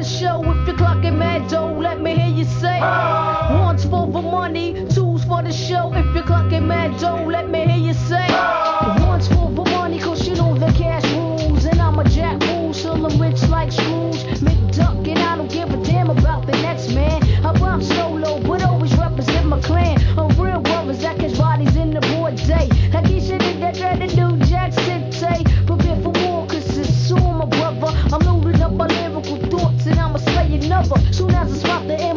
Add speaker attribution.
Speaker 1: the show. If you're clocking mad dough, let me hear you say. One's for the money, two's for the show. If you're clocking mad dough, let me hear you say. One's for the money, cause you know the cash rules. And I'm a jack fool, still I'm rich like Scrooge. McDuck, and I don't give a damn about the next man. I rhyme solo, but always represent my clan. I'm real brothers that catch bodies in the broad day. I keep shit in that dread and New Jack City. Prepare for war, cause it's soon, my brother. I'm loading up my lyrical thoughts and I'ma slay another. Soon as I spot the